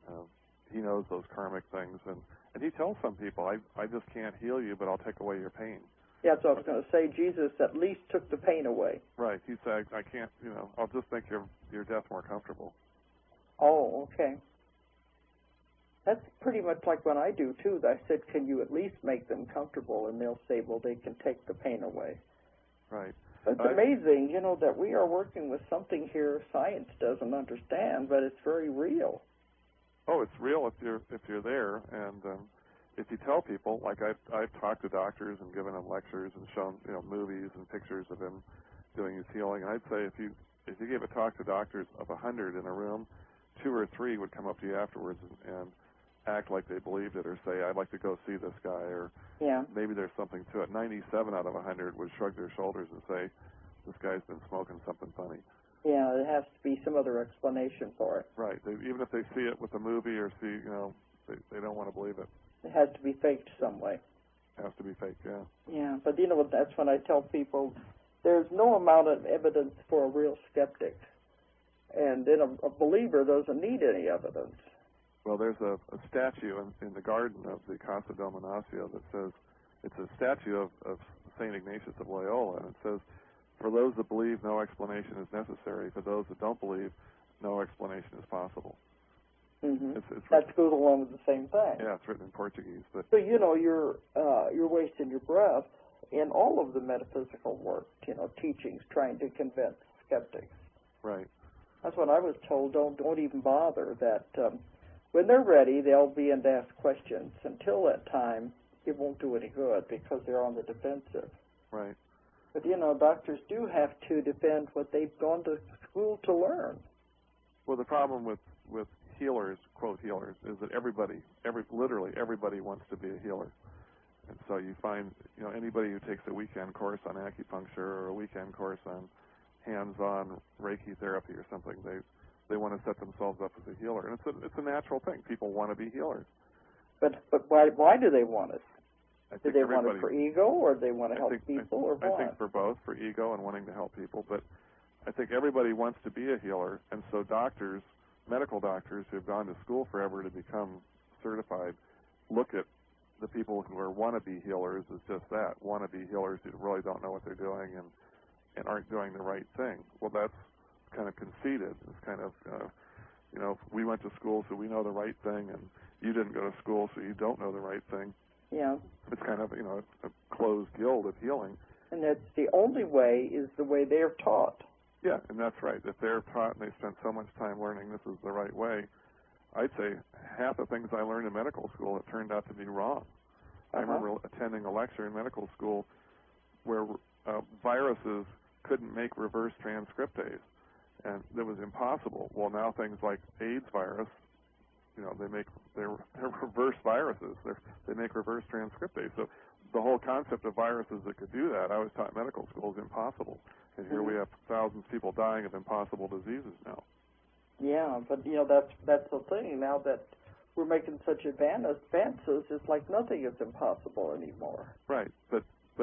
he knows those karmic things, and he tells some people, I just can't heal you, but I'll take away your pain. Yeah, so I was going to say, Jesus at least took the pain away. Right. He said, I can't, I'll just make your death more comfortable. Oh, okay. That's pretty much like what I do, too. I said, can you at least make them comfortable? And they'll say, well, they can take the pain away. Right. It's amazing, that we are working with something here science doesn't understand, but it's very real. Oh, it's real if you're there, and if you tell people, like I've talked to doctors and given them lectures and shown movies and pictures of him doing his healing, and I'd say if you gave a talk to doctors of 100 in a room, 2 or 3 would come up to you afterwards and act like they believed it, or say, I'd like to go see this guy, or maybe there's something to it. 97 out of 100 would shrug their shoulders and say, this guy's been smoking something funny. Yeah, there has to be some other explanation for it. Right. Even if they see it with a movie or see, they don't want to believe it. It has to be faked some way. It has to be faked, yeah. Yeah, but that's when I tell people there's no amount of evidence for a real skeptic. And then a believer doesn't need any evidence. Well, there's a statue in the garden of the Casa Dominasio that says, it's a statue of St. Ignatius of Loyola, and it says, for those that believe, no explanation is necessary. For those that don't believe, no explanation is possible. Mm-hmm. That goes along with the same thing. Yeah, it's written in Portuguese. But so, you're wasting your breath in all of the metaphysical work, teachings, trying to convince skeptics. Right. That's what I was told. Don't even bother. That when they're ready, they'll be in to ask questions. Until that time, it won't do any good because they're on the defensive. Right. But, doctors do have to defend what they've gone to school to learn. Well, the problem with healers, quote healers, is that literally everybody wants to be a healer. And so you find, anybody who takes a weekend course on acupuncture or a weekend course on hands-on Reiki therapy or something, they want to set themselves up as a healer. And it's a natural thing. People want to be healers. But why do they want it? Do they want it for ego, or do they want to help people, or what? I think for both, for ego and wanting to help people. But I think everybody wants to be a healer, and so doctors, medical doctors who have gone to school forever to become certified, look at the people who are wannabe healers as just that, wannabe healers who really don't know what they're doing and aren't doing the right thing. Well, that's kind of conceited. It's kind of, we went to school so we know the right thing, and you didn't go to school so you don't know the right thing. Yeah. It's kind of, a closed guild of healing. And that's the only way is the way they're taught. Yeah, and that's right. If they're taught and they spent so much time learning this is the right way, I'd say half the things I learned in medical school have turned out to be wrong. I remember attending a lecture in medical school where viruses couldn't make reverse transcriptase, and it was impossible. Well, now things like AIDS virus, they're reverse viruses. They make reverse transcriptase. So the whole concept of viruses that could do that, I was taught in medical school, is impossible. And here we have thousands of people dying of impossible diseases now. Yeah, but that's the thing. Now that we're making such advances, it's like nothing is impossible anymore. Right, but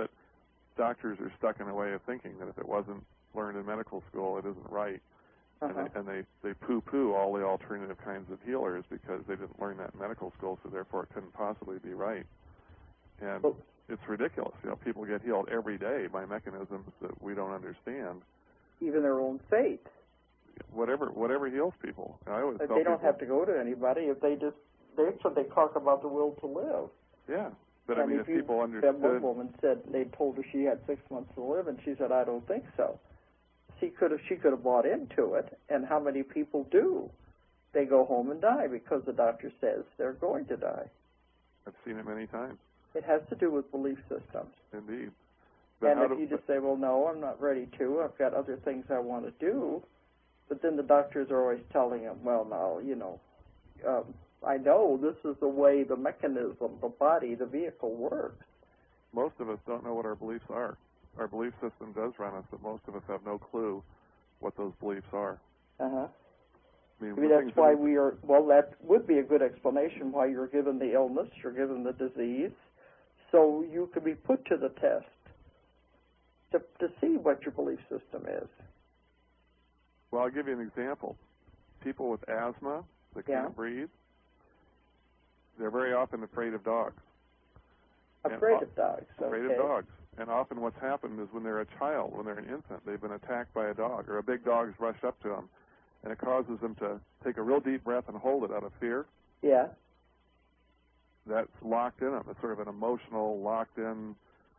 doctors are stuck in a way of thinking that if it wasn't learned in medical school, it isn't right. And they poo-poo all the alternative kinds of healers because they didn't learn that in medical school, so therefore it couldn't possibly be right. And it's ridiculous. People get healed every day by mechanisms that we don't understand. Even their own faith. Whatever heals people. I always tell they don't people, have to go to anybody if they talk about the will to live. Yeah, but I mean, if people understood. That one woman said they told her she had 6 months to live, and she said, "I don't think so." She could have bought into it, and how many people do? They go home and die because the doctor says they're going to die. I've seen it many times. It has to do with belief systems. Indeed. But and if you just say, well, no, I'm not ready to, I've got other things I want to do, but then the doctors are always telling them, well, now, I know this is the way the mechanism, the body, the vehicle works. Most of us don't know what our beliefs are. Our belief system does run us, but most of us have no clue what those beliefs are. Uh-huh. I mean, Maybe that's why we are, well, that would be a good explanation why you're given the illness, you're given the disease, so you can be put to the test to see what your belief system is. Well, I'll give you an example. People with asthma that can't breathe, they're very often afraid of dogs. Afraid of dogs. Afraid of dogs. And often what's happened is when they're a child, when they're an infant, they've been attacked by a dog, or a big dog's rushed up to them, and it causes them to take a real deep breath and hold it out of fear. Yeah. That's locked in them. It's sort of an emotional, locked-in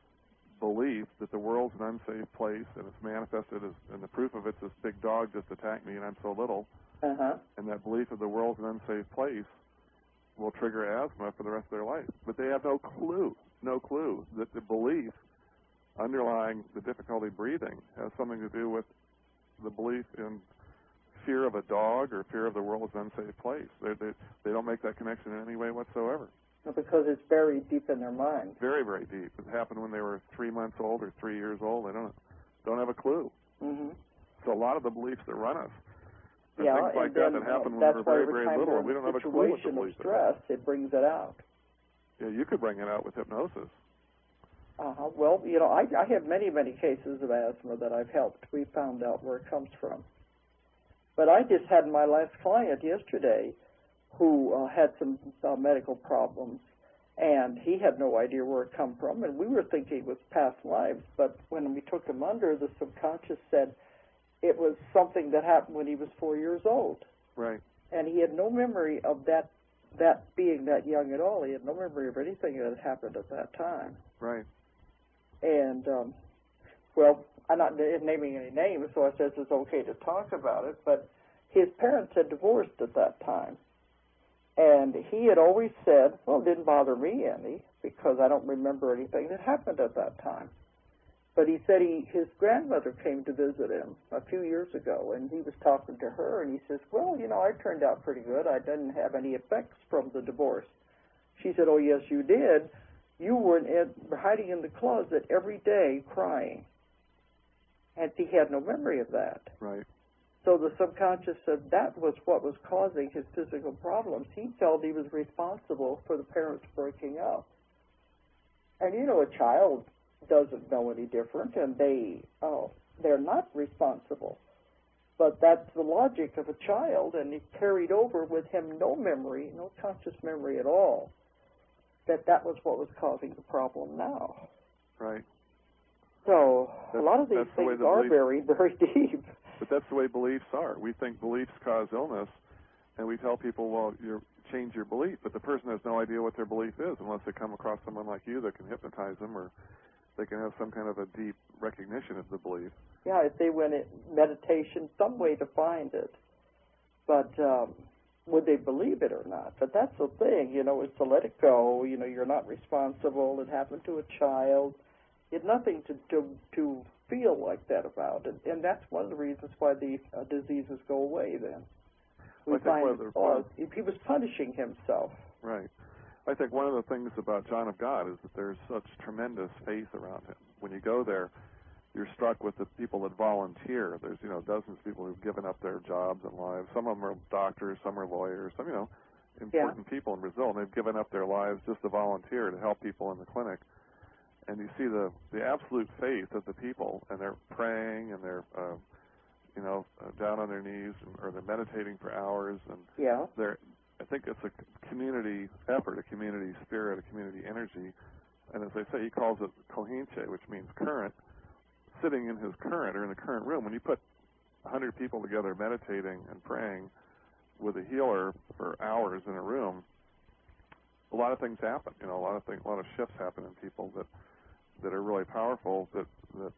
belief that the world's an unsafe place, and it's manifested as, and the proof of it's this big dog just attacked me and I'm so little. And that belief of the world's an unsafe place will trigger asthma for the rest of their life. But they have no clue that the belief underlying the difficulty breathing has something to do with the belief in fear of a dog or fear of the world as an unsafe place. They don't make that connection in any way whatsoever. Because it's buried deep in their mind. Very, very deep. It happened when they were 3 months old or 3 years old. They don't have a clue. So a lot of the beliefs that run us are things like that happen when we're very, very little, and we don't have a clue what the beliefs are. It brings it out. Yeah, you could bring it out with hypnosis. Well, you know, I have many, many cases of asthma that I've helped. We found out where it comes from. But I just had my last client yesterday who had some medical problems, and he had no idea where it come from, and we were thinking it was past lives. But when we took him under, the subconscious said it was something that happened when he was 4 years old. Right. And he had no memory of that being that young at all. He had no memory of anything that had happened at that time. Right. And, well, I'm not naming any names, so I says it's okay to talk about it, but his parents had divorced at that time. And he had always said, well, it didn't bother me any, because I don't remember anything that happened at that time. But he said his grandmother came to visit him a few years ago, and he was talking to her, and he says, well, you know, I turned out pretty good. I didn't have any effects from the divorce. She said, oh, yes, you did. You were hiding in the closet every day crying. And he had no memory of that. Right. So the subconscious said that was what was causing his physical problems. He felt he was responsible for the parents breaking up. And, you know, a child doesn't know any different, and they're not responsible. But that's the logic of a child, and it carried over with him no memory, no conscious memory at all, that was what was causing the problem now. Right. So a lot of these things are buried very deep. But that's the way beliefs are. We think beliefs cause illness, and we tell people, well, change your belief. But the person has no idea what their belief is unless they come across someone like you that can hypnotize them, or they can have some kind of a deep recognition of the belief. Yeah, if they went in meditation, some way to find it. But would they believe it or not? But that's the thing, you know, is to let it go. You know, you're not responsible. It happened to a child. You had nothing to feel like that about it. And that's one of the reasons why the diseases go away then. We find he was punishing himself. Right. I think one of the things about John of God is that there's such tremendous faith around him. When you go there, you're struck with the people that volunteer. There's, you know, dozens of people who've given up their jobs and lives. Some of them are doctors, some are lawyers, some, you know, important people in Brazil, and they've given up their lives just to volunteer to help people in the clinic. And you see the absolute faith of the people, and they're praying, and they're, down on their knees, or they're meditating for hours, and I think it's a community effort, a community spirit, a community energy. And as I say, he calls it corrente, which means current. Sitting in his current, or in the current room, when you put 100 people together meditating and praying with a healer for hours in a room, a lot of things happen. You know, a lot of shifts happen in people that are really powerful. That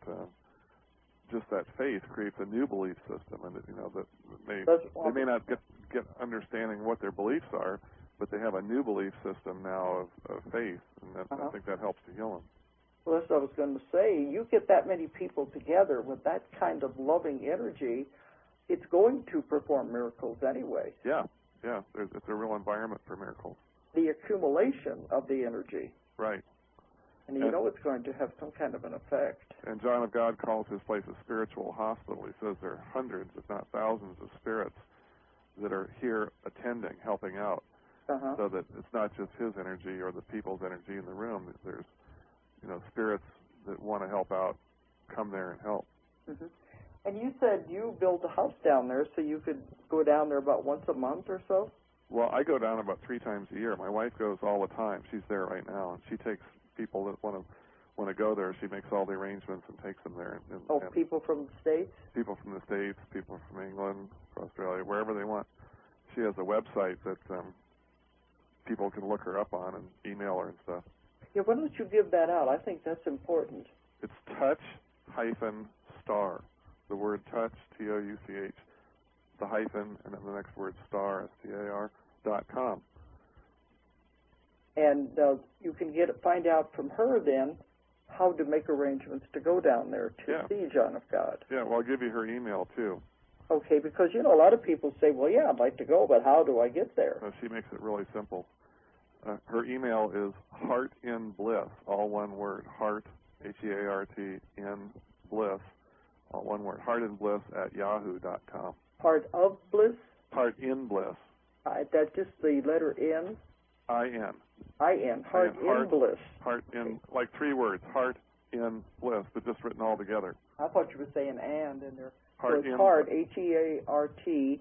just that faith creates a new belief system, and that they may not get understanding what their beliefs are, but they have a new belief system now of faith, and I think that helps to heal them. Well, that's what I was going to say. You get that many people together with that kind of loving energy, it's going to perform miracles anyway. Yeah. It's a real environment for miracles. The accumulation of the energy. Right. And you know it's going to have some kind of an effect. And John of God calls his place a spiritual hospital. He says there are hundreds, if not thousands, of spirits that are here attending, helping out, so that it's not just his energy or the people's energy in the room. There's spirits that want to help out, come there and help. Mm-hmm. And you said you built a house down there, so you could go down there about once a month or so? Well, I go down about 3 times a year. My wife goes all the time. She's there right now, and she takes people that want to go there. She makes all the arrangements and takes them there. And people from the States? People from the States, people from England, Australia, wherever they want. She has a website that people can look her up on and email her and stuff. Yeah, why don't you give that out? I think that's important. It's touch-star. The word touch, Touch, the hyphen, and then the next word star, STAR.com. And you can find out from her then how to make arrangements to go down there to see John of God. Yeah, well, I'll give you her email, too. Okay, because, a lot of people say, well, yeah, I'd like to go, but how do I get there? She makes it really simple. Her email is Heart in Bliss, all one word, heart, Heart in Bliss, all one word, heartinbliss@yahoo.com. Heart of Bliss? Heart in Bliss. That's just the letter N? I-N. I-N, Heart in Bliss. Heart in, like 3 words, Heart in Bliss, but just written all together. I thought you were saying and in there. Heart so it's Heart, Heart.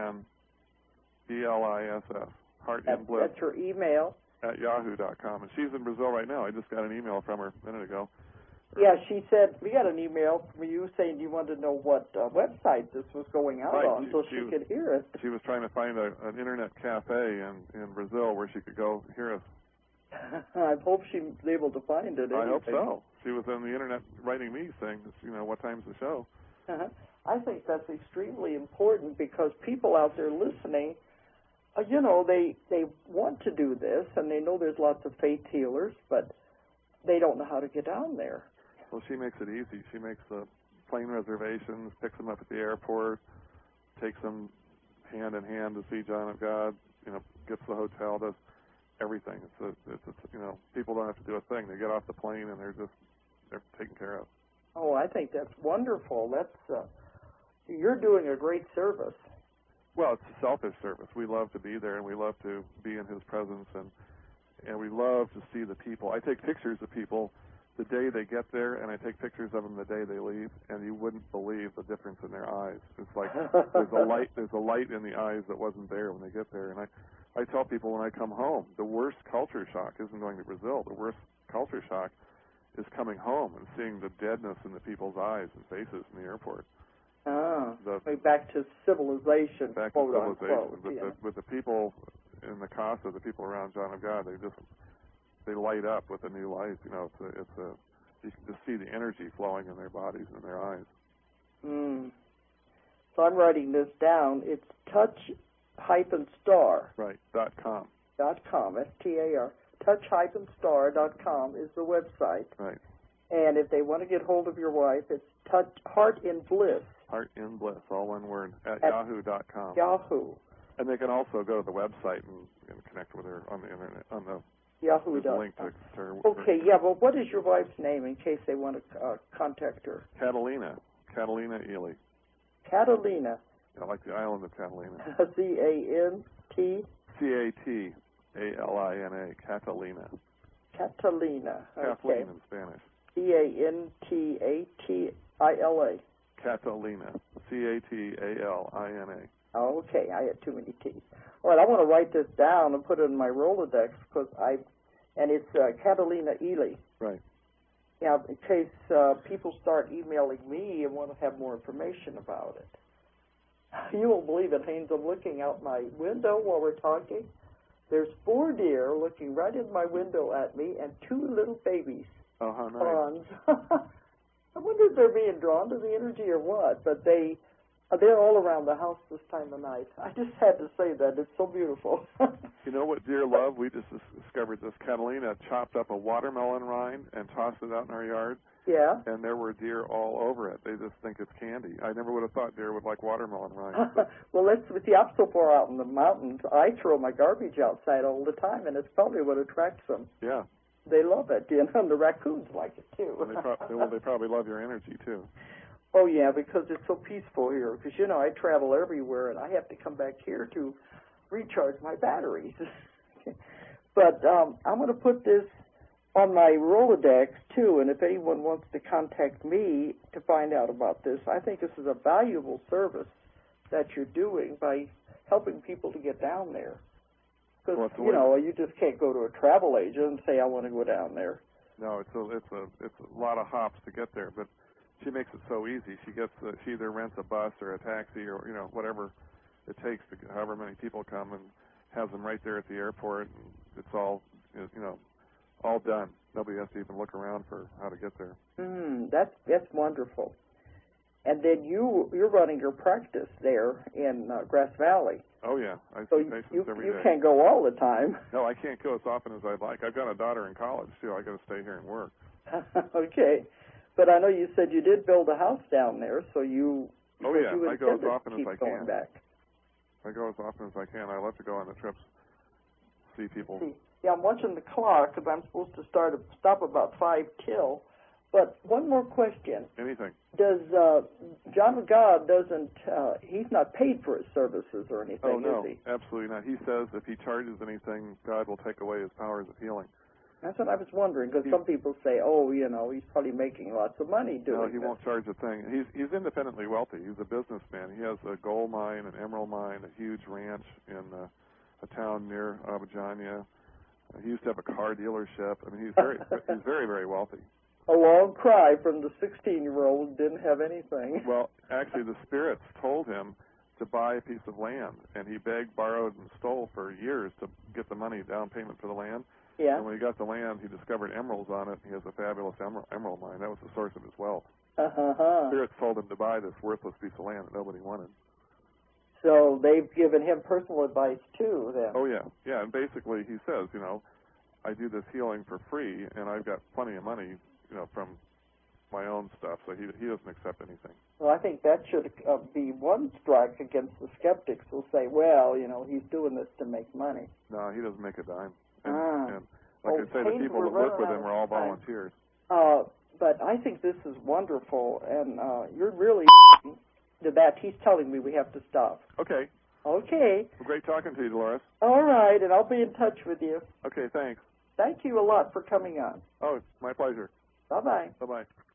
INBLISS. Heart in Bliss. That's her email. At yahoo.com. And she's in Brazil right now. I just got an email from her a minute ago. Yeah, she said, we got an email from you saying you wanted to know what website this was going out on so she could hear it. She was trying to find an internet cafe in Brazil where she could go hear us. I hope she was able to find it. I hope so. She was on the internet writing me saying, what time's the show? I think that's extremely important because people out there listening, they want to do this and they know there's lots of faith healers, but they don't know how to get down there. Well, she makes it easy. She makes the plane reservations, picks them up at the airport, takes them hand in hand to see John of God, gets the hotel, does everything. It's people don't have to do a thing. They get off the plane and they're taken care of. Oh, I think that's wonderful. You're doing a great service. Well, it's a selfish service. We love to be there, and we love to be in His presence, and we love to see the people. I take pictures of people the day they get there, and I take pictures of them the day they leave, and you wouldn't believe the difference in their eyes. It's like there's a light in the eyes that wasn't there when they get there. And I tell people when I come home, the worst culture shock isn't going to Brazil. The worst culture shock is coming home and seeing the deadness in the people's eyes and faces in the airport. Back to civilization. Back to civilization. With the people in the Casa, the people around John of God, they light up with a new life. You can just see the energy flowing in their bodies and in their eyes. So I'm writing this down. It's touch-star. Right. .com. .com. STAR. Touch-star.com is the website. Right. And if they want to get hold of your wife, it's Heart in Bliss. Heart in Bliss, all one word, at yahoo.com. Yahoo. And they can also go to the website and connect with her on the internet, on the Yahoo.com. link to her. Okay, yeah, well, what is your wife's name in case they want to contact her? Catalina Ely. Catalina. Yeah, like the island of Catalina. C-A-N-T? C-A-T-A-L-I-N-A, Catalina. Catalina, okay. Kathleen in Spanish. C-A-N-T-A-T-I-L-A. Catalina, C-A-T-A-L-I-N-A. Oh, okay, I had too many T's. All right, I want to write this down and put it in my Rolodex because and it's Catalina Ely. Right. Yeah, in case people start emailing me and want to have more information about it. You won't believe it, Haynes. I'm looking out my window while we're talking. There's 4 deer looking right in my window at me and 2 little babies. Oh, how nice. Prawns. I wonder if they're being drawn to the energy or what, but they're all around the house this time of night. I just had to say that. It's so beautiful. You know what deer love? We just discovered this. Catalina chopped up a watermelon rind and tossed it out in our yard. Yeah. And there were deer all over it. They just think it's candy. I never would have thought deer would like watermelon rind. Well, I'm so far out in the mountains, I throw my garbage outside all the time, and it's probably what attracts them. Yeah. They love it, and the raccoons like it, too. They probably love your energy, too. Oh, yeah, because it's so peaceful here. Because, I travel everywhere, and I have to come back here to recharge my batteries. But I'm going to put this on my Rolodex, too, and if anyone wants to contact me to find out about this, I think this is a valuable service that you're doing by helping people to get down there. Because, you know, you just can't go to a travel agent and say, I want to go down there. No, it's a lot of hops to get there, but she makes it so easy. She either rents a bus or a taxi or, you know, whatever it takes to however many people come, and has them right there at the airport, and it's all, you know, all done. Nobody has to even look around for how to get there. That's wonderful. And then you're running your practice there in Grass Valley. Oh yeah, I see patients every day. You can't go all the time. No, I can't go as often as I'd like. I've got a daughter in college too. I got to stay here and work. Okay, but I know you said you did build a house down there, so you. Oh yeah, I go as often as I can. Going back. I go as often as I can. I love to go on the trips, see people. Yeah, I'm watching the clock because I'm supposed to stop about 5 till. But one more question. Anything. Does John of God doesn't, he's not paid for his services or anything, oh, no, is he? Absolutely not. He says if he charges anything, God will take away his powers of healing. That's what I was wondering, because some people say, oh, you know, he's probably making lots of money doing No, he won't charge a thing. He's independently wealthy. He's a businessman. He has a gold mine, an emerald mine, a huge ranch in a town near Abujamra. He used to have a car dealership. I mean, he's very, very wealthy. A long cry from the 16-year-old didn't have anything. Well, actually, the spirits told him to buy a piece of land, and he begged, borrowed, and stole for years to get the money, down payment for the land. Yeah. And when he got the land, he discovered emeralds on it. He has a fabulous emerald mine. That was the source of his wealth. Spirits told him to buy this worthless piece of land that nobody wanted. So they've given him personal advice, too, then. Oh, yeah. Yeah, and basically he says, you know, I do this healing for free, and I've got plenty of money, you know, from my own stuff, so he doesn't accept anything. Well, I think that should be one strike against the skeptics who'll say, well, you know, he's doing this to make money. No, he doesn't make a dime. And like I say, the people that work with him are all volunteers. But I think this is wonderful, and you're really to that. He's telling me we have to stop. Okay. Okay. Well, great talking to you, Dolores. All right, and I'll be in touch with you. Okay, thanks. Thank you a lot for coming on. Oh, my pleasure. Bye-bye. Bye-bye.